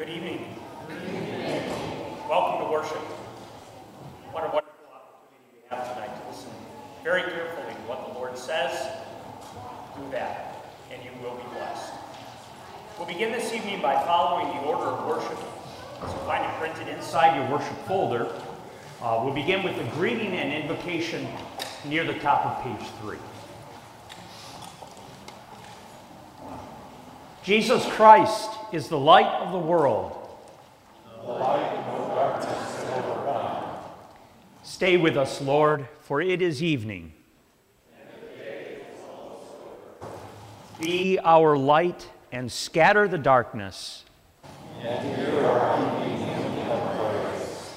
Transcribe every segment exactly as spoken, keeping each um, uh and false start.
Good evening. Good evening. Welcome to worship. What a wonderful opportunity we have tonight to listen very carefully to what the Lord says. Do that, and you will be blessed. We'll begin this evening by following the order of worship. So you'll find it printed inside your worship folder. Uh, we'll begin with the greeting and invocation near the top of page three. Jesus Christ is the light of the world. The light of no darkness has overcome. Stay with us, Lord, for it is evening. And the day is almost over. Be our light and scatter the darkness. And hear our keeping hymn of praise.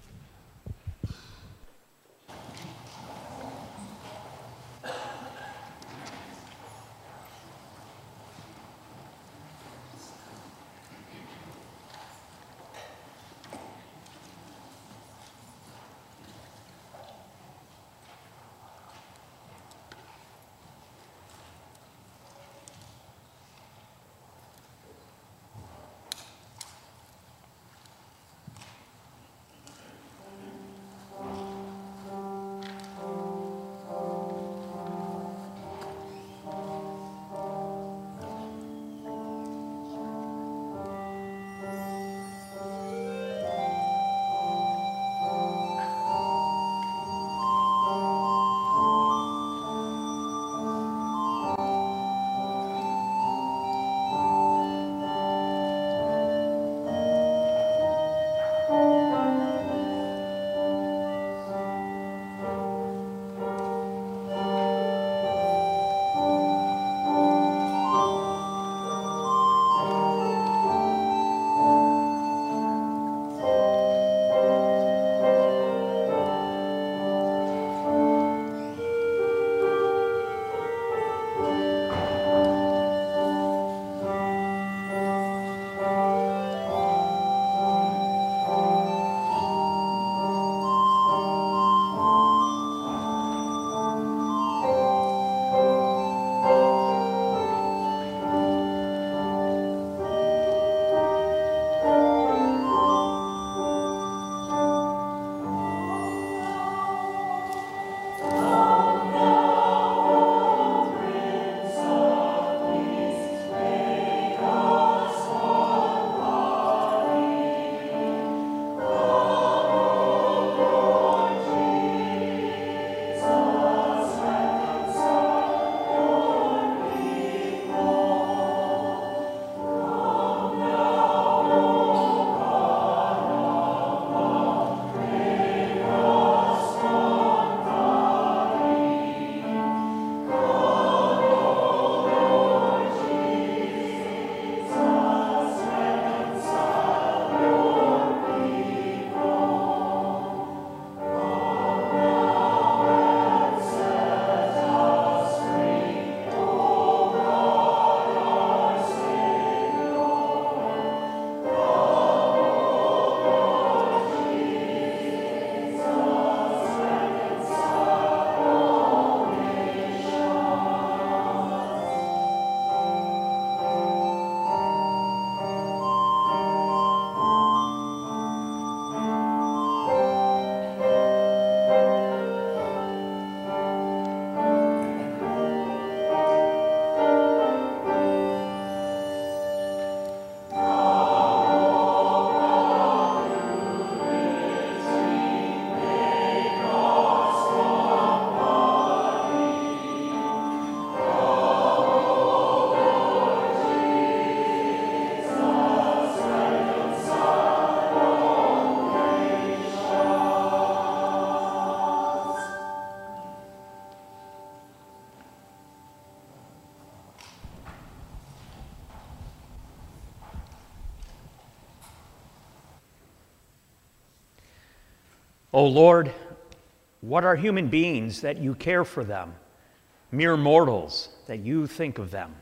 O Lord, what are human beings that you care for them, mere mortals that you think of them?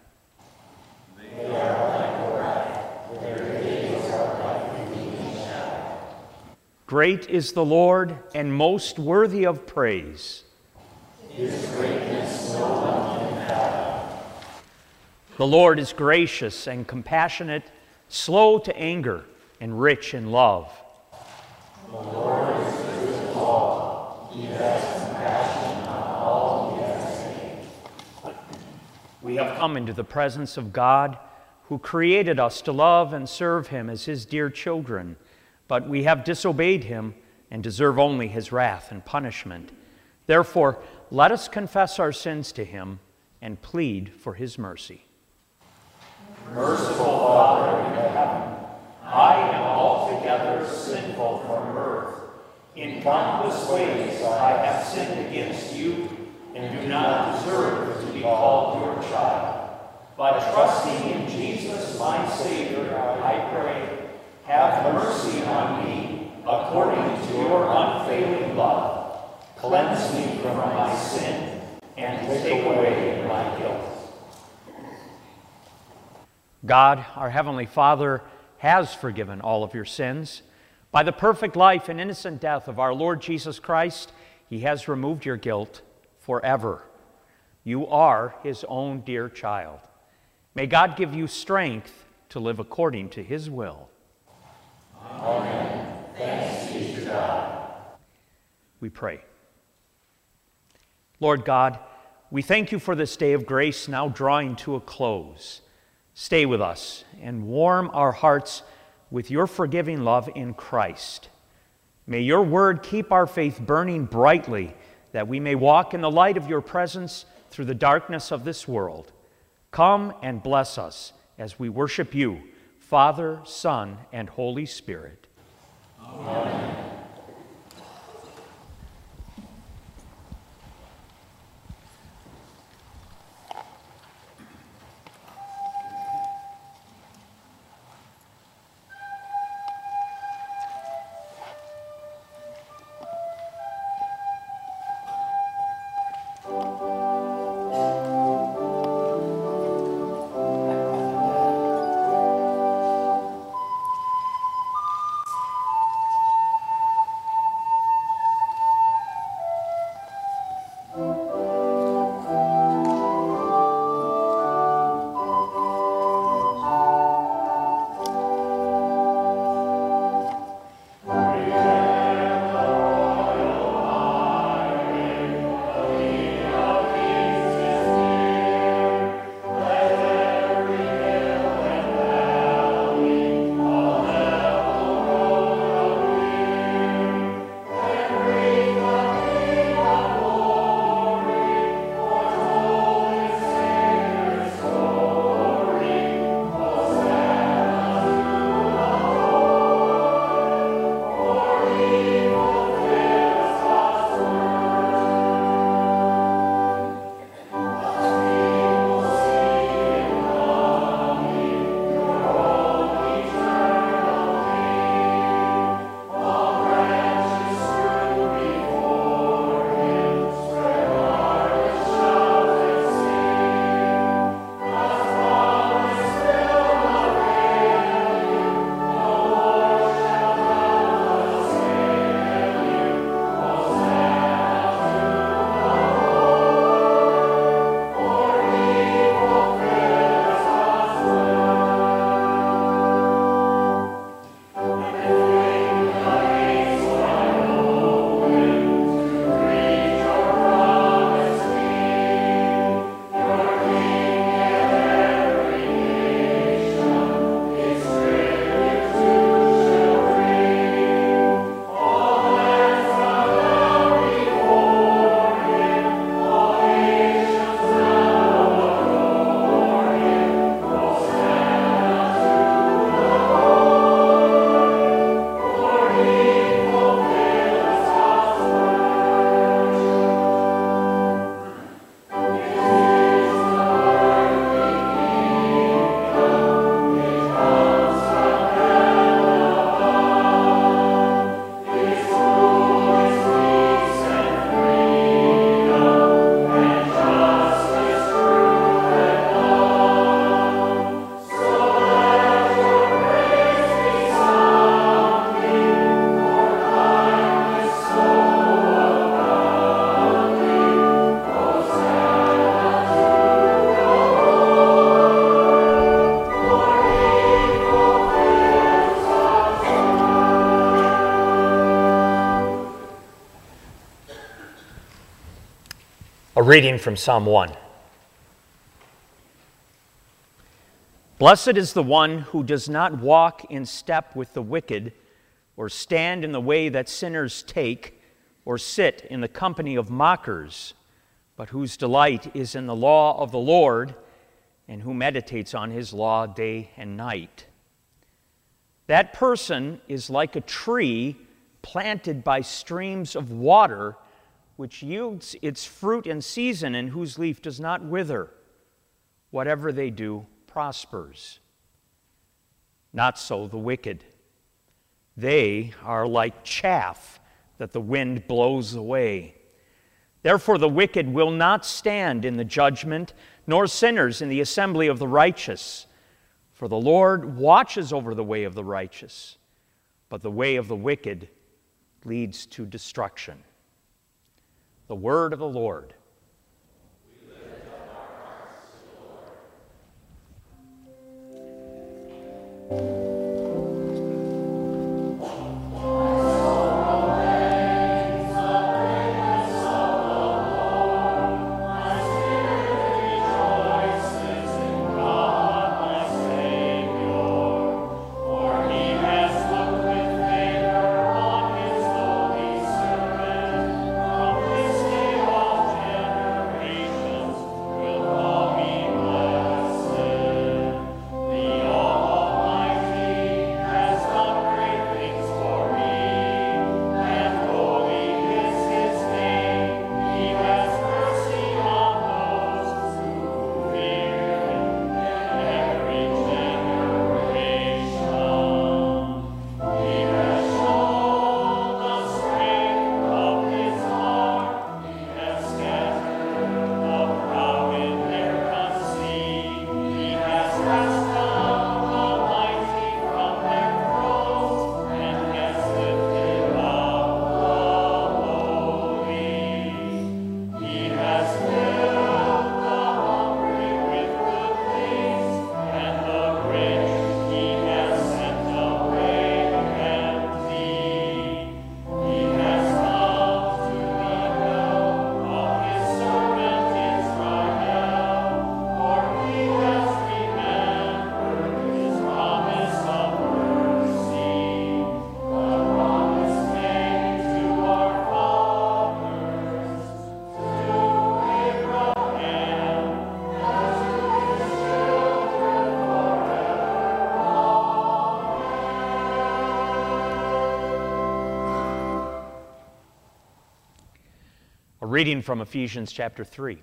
They are like a rat, their days are like the evening shadow. Great is the Lord, and most worthy of praise. His greatness no one can fathom. The Lord is gracious and compassionate, slow to anger, and rich in love. The Lord is good to all. He has compassion on all he has made. We have come into the presence of God, who created us to love and serve him as his dear children, but we have disobeyed him and deserve only his wrath and punishment. Therefore, let us confess our sins to him and plead for his mercy. Merciful Father in heaven, I am altogether sinful from birth. In countless ways I have sinned against you and do not deserve to be called your child. But trusting in Jesus, my Savior, I pray, have mercy on me according to your unfailing love. Cleanse me from my sin and take away my guilt. God, our Heavenly Father, has forgiven all of your sins. By the perfect life and innocent death of our Lord Jesus Christ, he has removed your guilt forever. You are his own dear child. May God give you strength to live according to his will. Amen. Thanks be to God. We pray. Lord God, we thank you for this day of grace now drawing to a close. Stay with us and warm our hearts with your forgiving love in Christ. May your word keep our faith burning brightly, that we may walk in the light of your presence through the darkness of this world. Come and bless us as we worship you, Father, Son, and Holy Spirit. Amen. reading from Psalm one. Blessed is the one who does not walk in step with the wicked, or stand in the way that sinners take, or sit in the company of mockers, but whose delight is in the law of the Lord, and who meditates on his law day and night. That person is like a tree planted by streams of water, which yields its fruit in season and whose leaf does not wither. Whatever they do prospers. Not so the wicked. They are like chaff that the wind blows away. Therefore the wicked will not stand in the judgment, nor sinners in the assembly of the righteous. For the Lord watches over the way of the righteous, but the way of the wicked leads to destruction. The word of the Lord. We lift up our hearts to the Lord. A reading from Ephesians chapter three.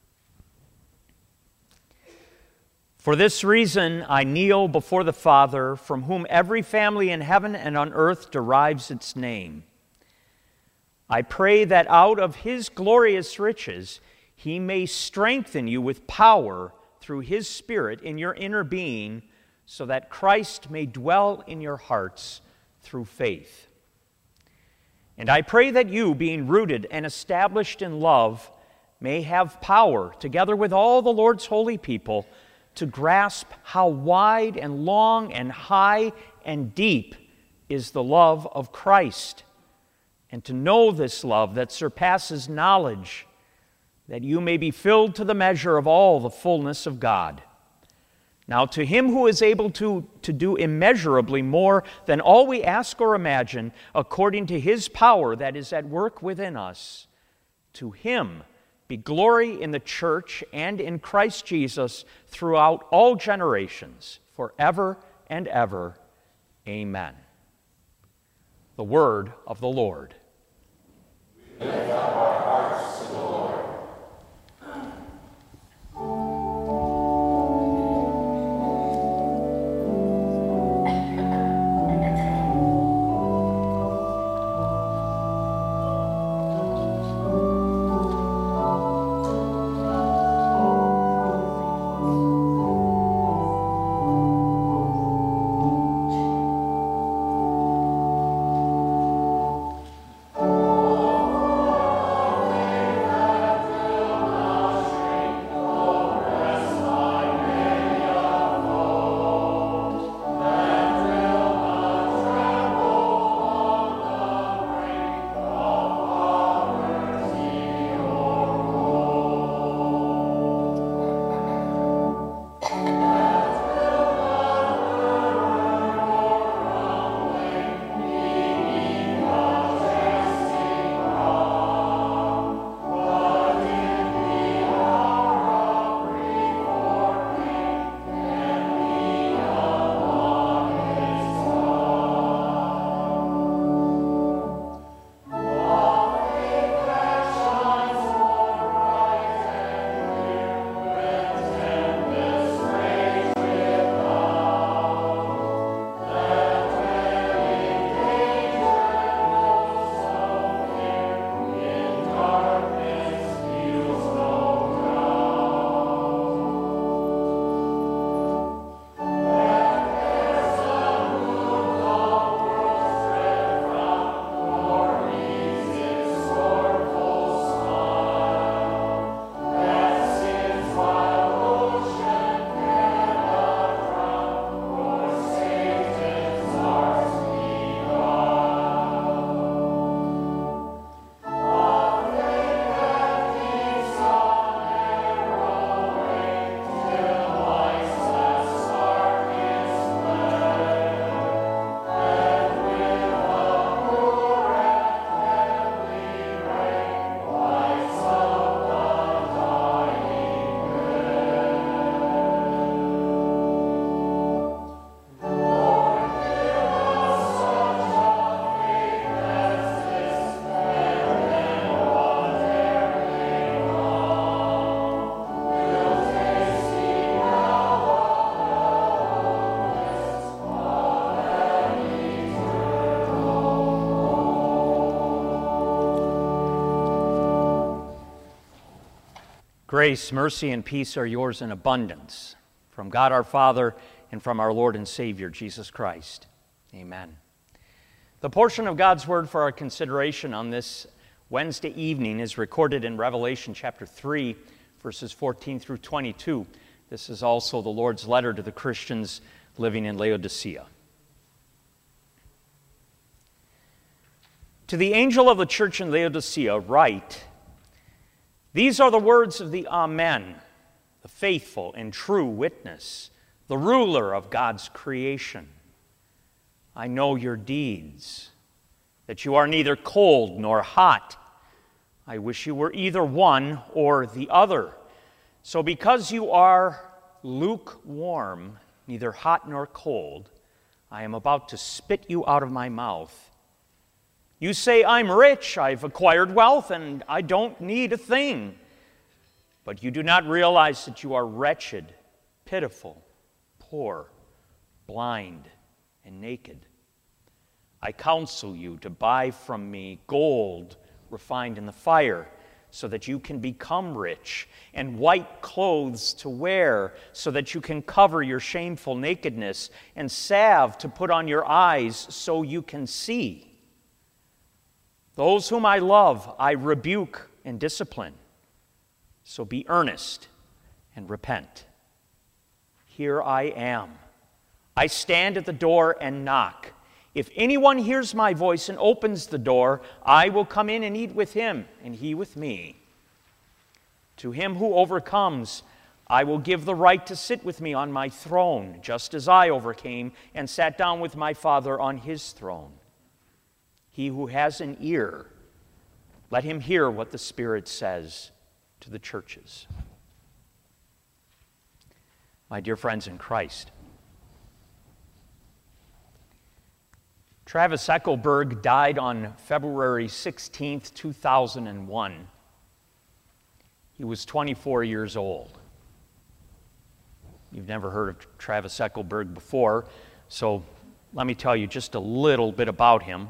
For this reason I kneel before the Father, from whom every family in heaven and on earth derives its name. I pray that out of his glorious riches he may strengthen you with power through his Spirit in your inner being, so that Christ may dwell in your hearts through faith. And I pray that you, being rooted and established in love, may have power, together with all the Lord's holy people, to grasp how wide and long and high and deep is the love of Christ, and to know this love that surpasses knowledge, that you may be filled to the measure of all the fullness of God. Now to him who is able to, to do immeasurably more than all we ask or imagine, according to his power that is at work within us, to him be glory in the church and in Christ Jesus throughout all generations, forever and ever. Amen. The word of the Lord. We lift up our hearts to the Lord. Oh Grace, mercy, and peace are yours in abundance from God our Father and from our Lord and Savior, Jesus Christ. Amen. The portion of God's Word for our consideration on this Wednesday evening is recorded in Revelation chapter three, verses fourteen through twenty-two. This is also the Lord's letter to the Christians living in Laodicea. To the angel of the church in Laodicea write, "These are the words of the Amen, the faithful and true witness, the ruler of God's creation. I know your deeds, that you are neither cold nor hot. I wish you were either one or the other. So because you are lukewarm, neither hot nor cold, I am about to spit you out of my mouth. You say, 'I'm rich, I've acquired wealth, and I don't need a thing.' But you do not realize that you are wretched, pitiful, poor, blind, and naked. I counsel you to buy from me gold refined in the fire, so that you can become rich, and white clothes to wear, so that you can cover your shameful nakedness, and salve to put on your eyes, so you can see. Those whom I love, I rebuke and discipline. So be earnest and repent. Here I am. I stand at the door and knock. If anyone hears my voice and opens the door, I will come in and eat with him, and he with me. To him who overcomes, I will give the right to sit with me on my throne, just as I overcame and sat down with my Father on his throne. He who has an ear, let him hear what the Spirit says to the churches." My dear friends in Christ, Travis Eckelberg died on February sixteenth, two thousand one. He was twenty-four years old. You've never heard of Travis Eckelberg before, so let me tell you just a little bit about him.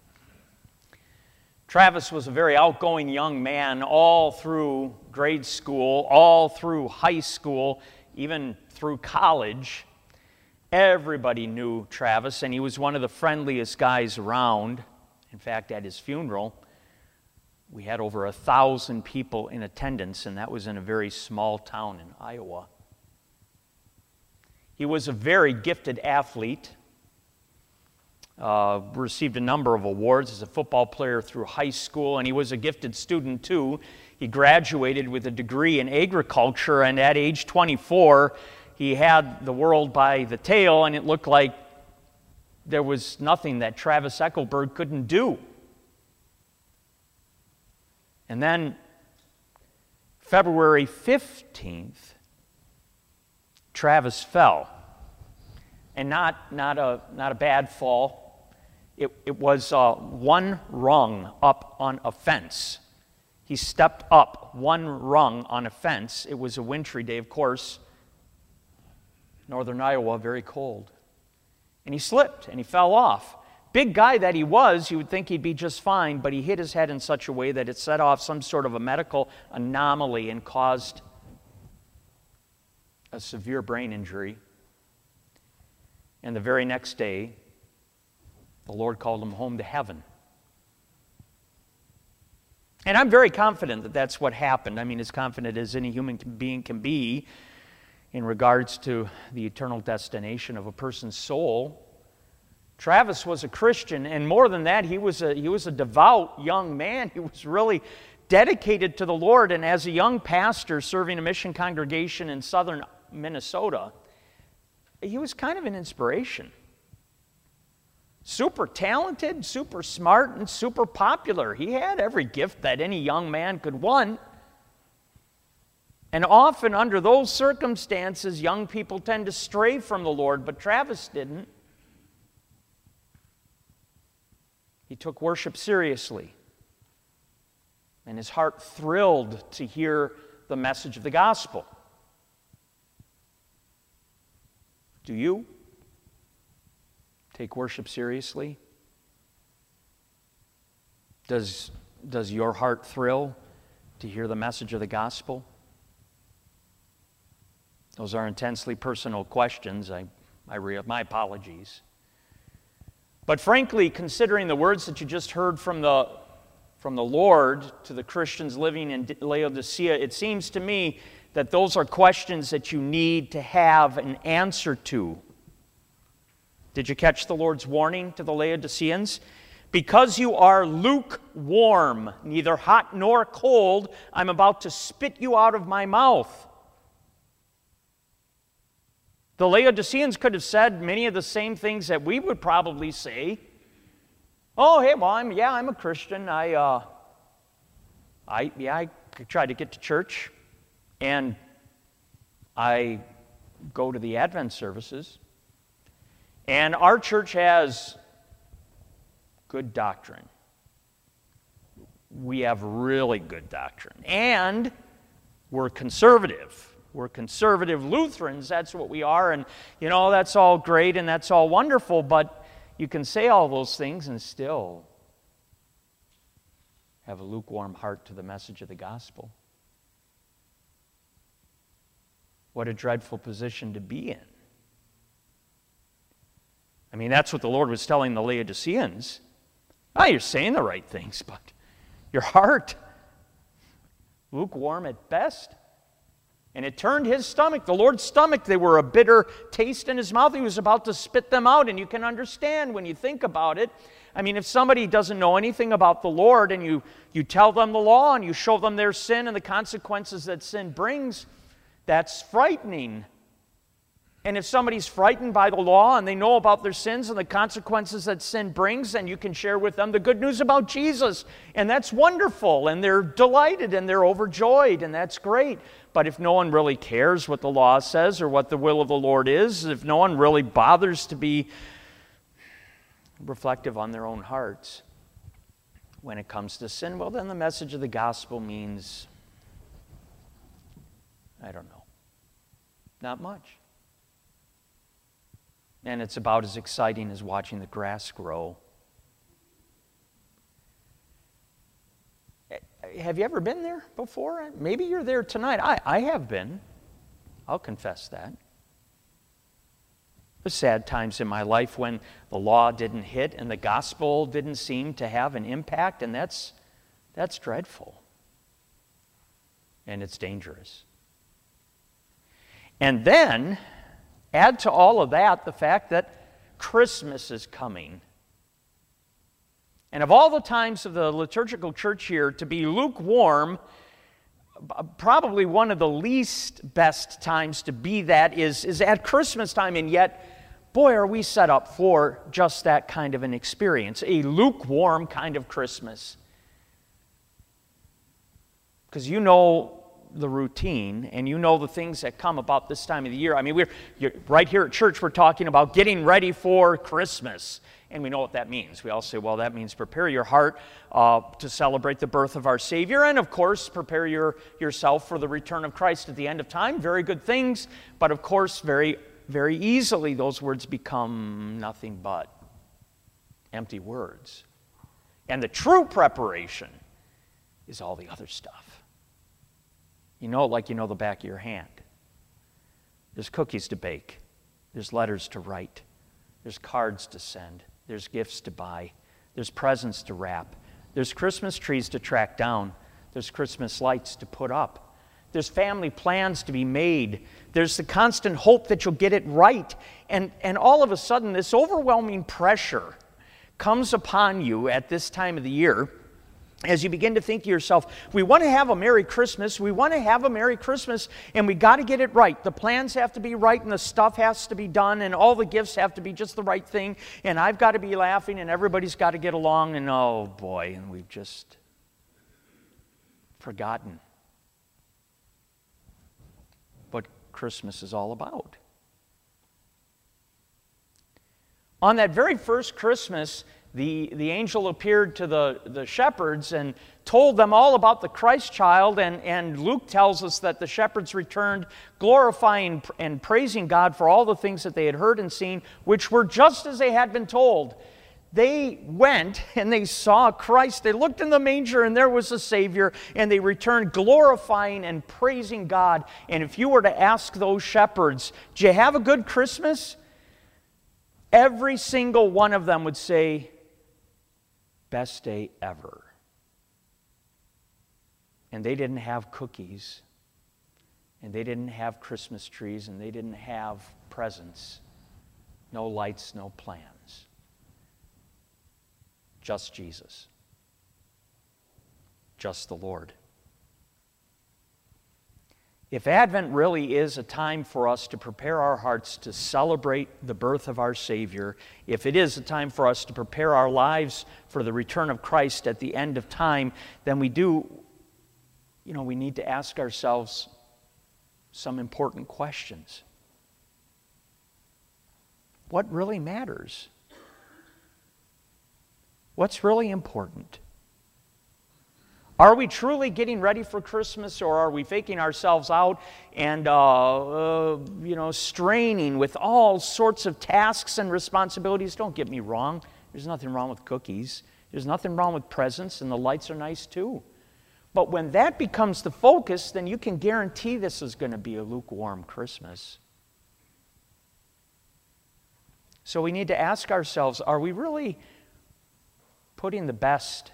Travis was a very outgoing young man all through grade school, all through high school, even through college. Everybody knew Travis, and he was one of the friendliest guys around. In fact, at his funeral, we had over a thousand people in attendance, and that was in a very small town in Iowa. He was a very gifted athlete. Uh, received a number of awards as a football player through high school, and he was a gifted student too. He graduated with a degree in agriculture, and at age twenty-four, he had the world by the tail, and it looked like there was nothing that Travis Eckelberg couldn't do. And then, February fifteenth, Travis fell. And not, not, a, not a bad fall. It, it was uh, one rung up on a fence. He stepped up one rung on a fence. It was a wintry day, of course. Northern Iowa, very cold. And he slipped and he fell off. Big guy that he was, you would think he'd be just fine, but he hit his head in such a way that it set off some sort of a medical anomaly and caused a severe brain injury. And the very next day, the Lord called him home to heaven. And I'm very confident that that's what happened. I mean, as confident as any human being can be in regards to the eternal destination of a person's soul. Travis was a Christian, and more than that, he was a, he was a devout young man. He was really dedicated to the Lord, and as a young pastor serving a mission congregation in southern Minnesota, he was kind of an inspiration. Super talented, super smart, and super popular. He had every gift that any young man could want. And often under those circumstances, young people tend to stray from the Lord, but Travis didn't. He took worship seriously. And his heart thrilled to hear the message of the gospel. Do you take worship seriously? Does, does your heart thrill to hear the message of the gospel? Those are intensely personal questions. I, I re- my apologies. But frankly, considering the words that you just heard from the, from the Lord to the Christians living in Laodicea, it seems to me that those are questions that you need to have an answer to. Did you catch the Lord's warning to the Laodiceans? Because you are lukewarm, neither hot nor cold, I'm about to spit you out of my mouth. The Laodiceans could have said many of the same things that we would probably say. Oh, hey, well, I'm, yeah, I'm a Christian. I, uh, I, yeah, I try to get to church, and I go to the Advent services. And our church has good doctrine. We have really good doctrine. And we're conservative. We're conservative Lutherans, that's what we are, and you know, that's all great and that's all wonderful, but you can say all those things and still have a lukewarm heart to the message of the gospel. What a dreadful position to be in. I mean, that's what the Lord was telling the Laodiceans. Oh, you're saying the right things, but your heart, lukewarm at best. And it turned his stomach, the Lord's stomach. They were a bitter taste in his mouth. He was about to spit them out. And you can understand when you think about it. I mean, if somebody doesn't know anything about the Lord and you, you tell them the law and you show them their sin and the consequences that sin brings, that's frightening. And if somebody's frightened by the law and they know about their sins and the consequences that sin brings, then you can share with them the good news about Jesus. And that's wonderful. And they're delighted and they're overjoyed. And that's great. But if no one really cares what the law says or what the will of the Lord is, if no one really bothers to be reflective on their own hearts when it comes to sin, well, then the message of the gospel means, I don't know, not much. And it's about as exciting as watching the grass grow. Have you ever been there before? Maybe you're there tonight. I, I have been. I'll confess that. There's sad times in my life when the law didn't hit and the gospel didn't seem to have an impact, and that's, that's dreadful. And it's dangerous. And then, add to all of that the fact that Christmas is coming. And of all the times of the liturgical church here to be lukewarm, probably one of the least best times to be that is, is at Christmas time, and yet, boy, are we set up for just that kind of an experience, a lukewarm kind of Christmas. Because you know the routine, and you know the things that come about this time of the year. I mean, we're you're, right here at church, we're talking about getting ready for Christmas. And we know what that means. We all say, well, that means prepare your heart uh, to celebrate the birth of our Savior. And, of course, prepare your, yourself for the return of Christ at the end of time. Very good things. But, of course, very, very easily those words become nothing but empty words. And the true preparation is all the other stuff. You know it like you know the back of your hand. There's cookies to bake. There's letters to write. There's cards to send. There's gifts to buy. There's presents to wrap. There's Christmas trees to track down. There's Christmas lights to put up. There's family plans to be made. There's the constant hope that you'll get it right. And, and all of a sudden, this overwhelming pressure comes upon you at this time of the year as you begin to think to yourself, we want to have a Merry Christmas, we want to have a Merry Christmas, and we got to get it right. The plans have to be right, and the stuff has to be done, and all the gifts have to be just the right thing, and I've got to be laughing, and everybody's got to get along, and oh boy, and we've just forgotten what Christmas is all about. On that very first Christmas, The, the angel appeared to the, the shepherds and told them all about the Christ child, and, and Luke tells us that the shepherds returned glorifying and praising God for all the things that they had heard and seen, which were just as they had been told. They went and they saw Christ. They looked in the manger and there was a Savior, and they returned glorifying and praising God. And if you were to ask those shepherds, "Did you have a good Christmas?" every single one of them would say, "Best day ever." And they didn't have cookies, and they didn't have Christmas trees, and they didn't have presents. No lights, no plans. Just Jesus. Just the Lord. If Advent really is a time for us to prepare our hearts to celebrate the birth of our Savior, if it is a time for us to prepare our lives for the return of Christ at the end of time, then we do, you know, we need to ask ourselves some important questions. What really matters? What's really important? Are we truly getting ready for Christmas, or are we faking ourselves out and, uh, uh, you know, straining with all sorts of tasks and responsibilities? Don't get me wrong. There's nothing wrong with cookies. There's nothing wrong with presents, and the lights are nice too. But when that becomes the focus, then you can guarantee this is going to be a lukewarm Christmas. So we need to ask ourselves, are we really putting the best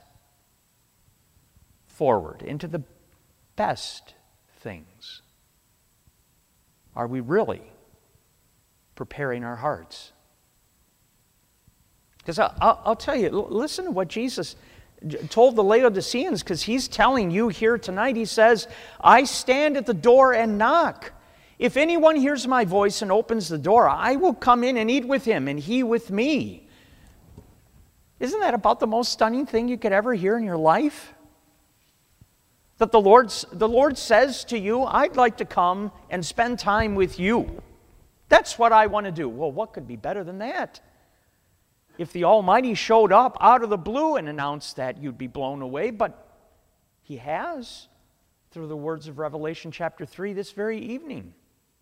forward into the best things? Are we really preparing our hearts? Because I'll, I'll tell you, listen to what Jesus told the Laodiceans, because he's telling you here tonight. He says, "I stand at the door and knock. If anyone hears my voice and opens the door, I will come in and eat with him, and he with me." Isn't that about the most stunning thing you could ever hear in your life? That the Lord, the Lord says to you, "I'd like to come and spend time with you. That's what I want to do." Well, what could be better than that? If the Almighty showed up out of the blue and announced that, you'd be blown away. But He has, through the words of Revelation chapter three, this very evening.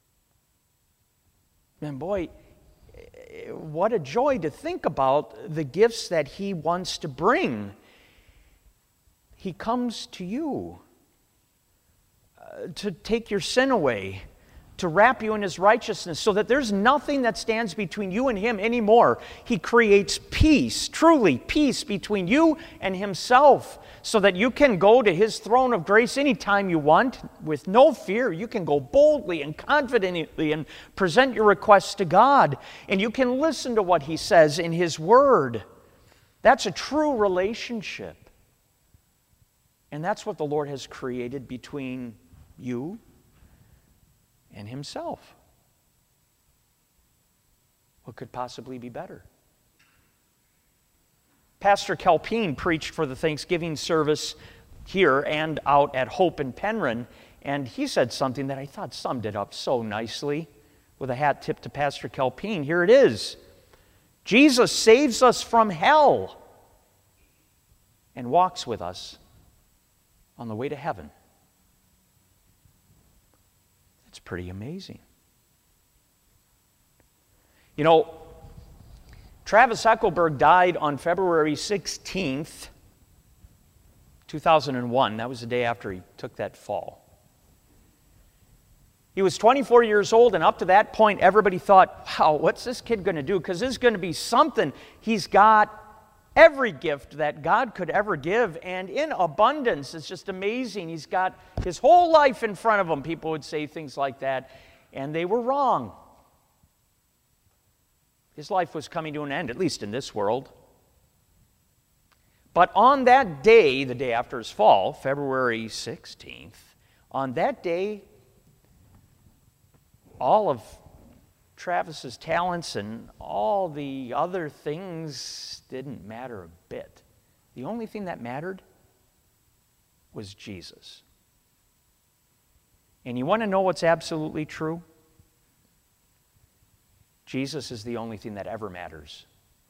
And boy, what a joy to think about the gifts that He wants to bring. He comes to you uh, to take your sin away, to wrap you in His righteousness, so that there's nothing that stands between you and Him anymore. He creates peace, truly peace between you and Himself, so that you can go to His throne of grace anytime you want with no fear. You can go boldly and confidently and present your requests to God, and you can listen to what He says in His Word. That's a true relationship. And that's what the Lord has created between you and Himself. What could possibly be better? Pastor Calpine preached for the Thanksgiving service here and out at Hope in Penryn, and he said something that I thought summed it up so nicely. With a hat tip to Pastor Calpine, here it is. Jesus saves us from hell and walks with us on the way to heaven. It's pretty amazing. You know, Travis Eckelberg died on February sixteenth, two thousand one. That was the day after he took that fall. He was twenty-four years old, and up to that point, everybody thought, wow, what's this kid going to do? Because this is going to be something. He's got every gift that God could ever give, and in abundance. It's just amazing. He's got his whole life in front of him. People would say things like that, and they were wrong. His life was coming to an end, at least in this world. But on that day, the day after his fall, February sixteenth, on that day, all of Travis's talents and all the other things didn't matter a bit. The only thing that mattered was Jesus. And you want to know what's absolutely true? Jesus is the only thing that ever matters.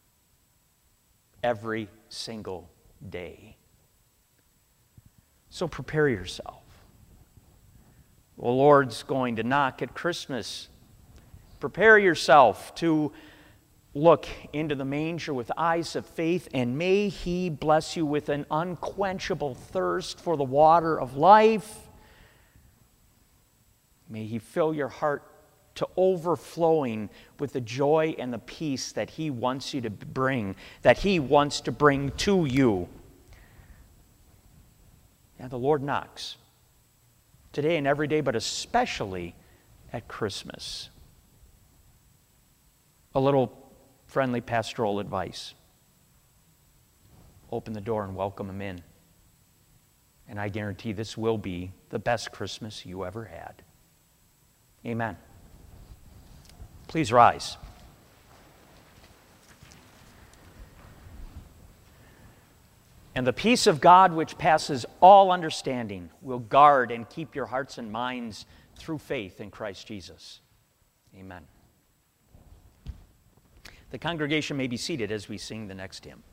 Every single day. So prepare yourself. The Lord's going to knock at Christmas. Prepare yourself to look into the manger with eyes of faith, and may He bless you with an unquenchable thirst for the water of life. May He fill your heart to overflowing with the joy and the peace that He wants you to bring, that He wants to bring to you. And the Lord knocks today and every day, but especially at Christmas. A little friendly pastoral advice. Open the door and welcome Him in. And I guarantee this will be the best Christmas you ever had. Amen. Please rise. And the peace of God, which passes all understanding, will guard and keep your hearts and minds through faith in Christ Jesus. Amen. The congregation may be seated as we sing the next hymn.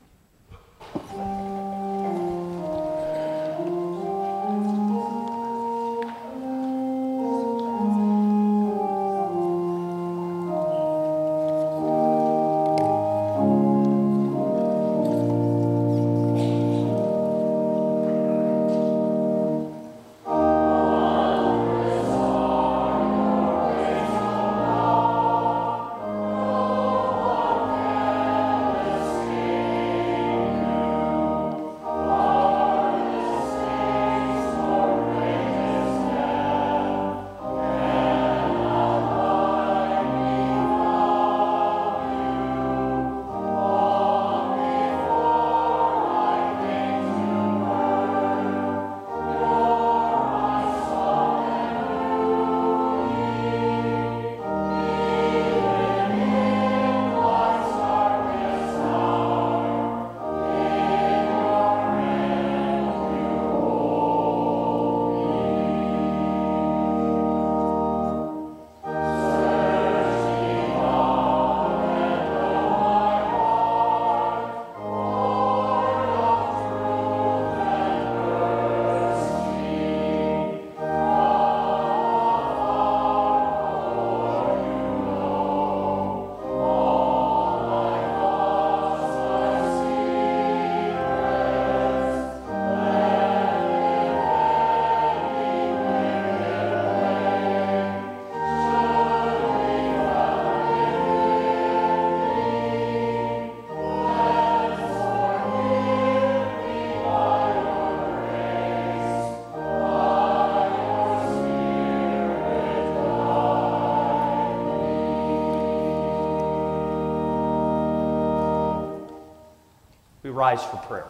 We rise for prayer.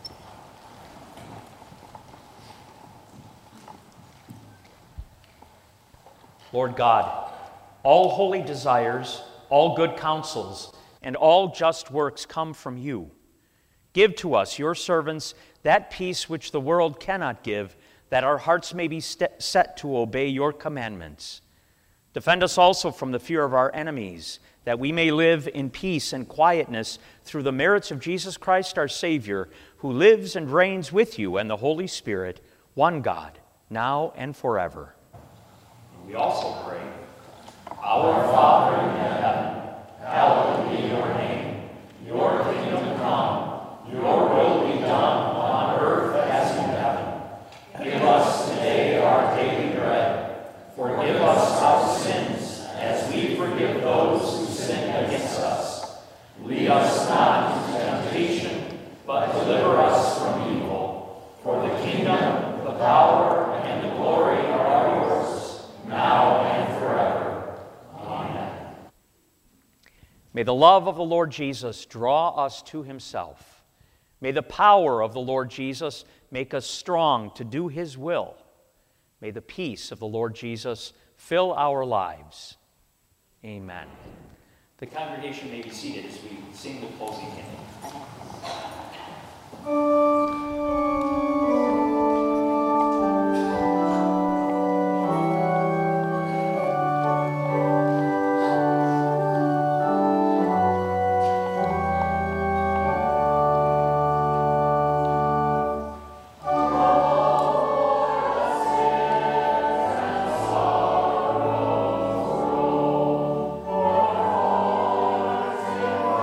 Lord God, all holy desires, all good counsels, and all just works come from you. Give to us, your servants, that peace which the world cannot give, that our hearts may be st- set to obey your commandments. Defend us also from the fear of our enemies, that we may live in peace and quietness through the merits of Jesus Christ our Savior, who lives and reigns with you and the Holy Spirit, one God, now and forever. We also pray, Our Father in heaven, hallowed be your name. Your kingdom come, your will be done on earth as in heaven. Give us today our daily bread. Forgive us our sins, as we forgive those who sin against us. Lead us not into temptation, but deliver us from evil. For the kingdom, the power, and the glory are yours, now and forever. Amen. May the love of the Lord Jesus draw us to himself. May the power of the Lord Jesus make us strong to do his will. May the peace of the Lord Jesus fill our lives. Amen. The congregation may be seated as we sing the closing hymn. Thank you.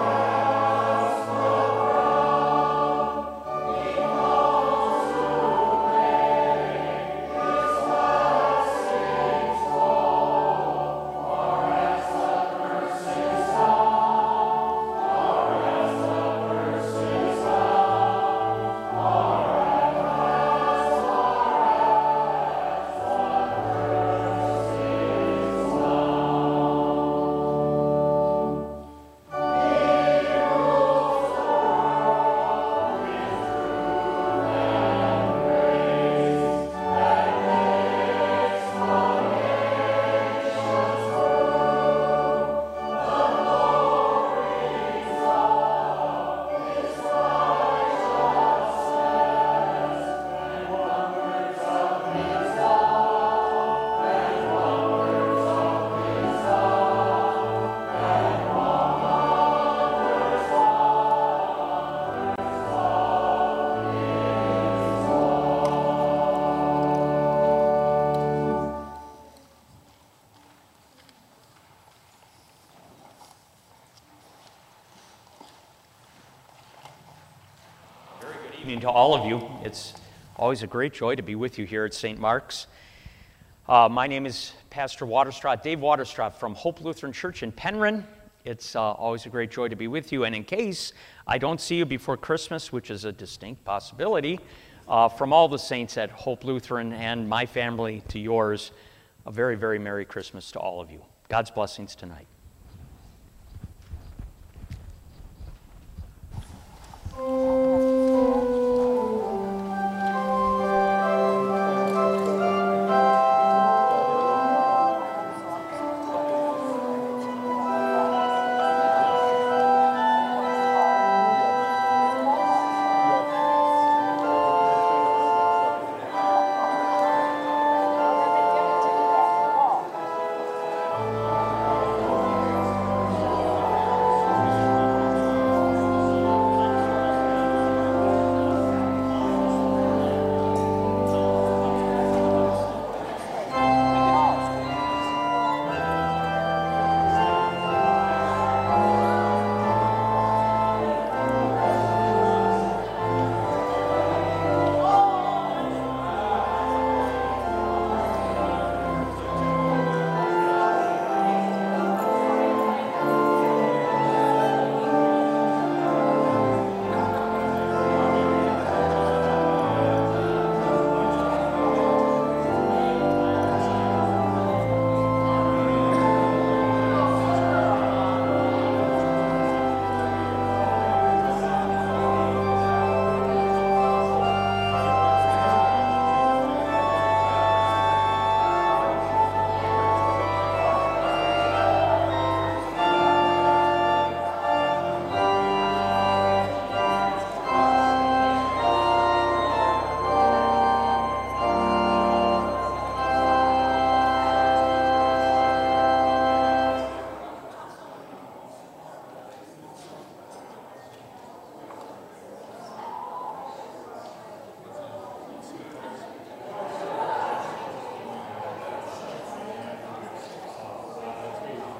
evening to all of you. It's always a great joy to be with you here at Saint Mark's. Uh, my name is Pastor Waterstraat, Dave Waterstraat from Hope Lutheran Church in Penryn. It's uh, always a great joy to be with you. And in case I don't see you before Christmas, which is a distinct possibility, uh, from all the saints at Hope Lutheran and my family to yours, a very, very Merry Christmas to all of you. God's blessings tonight.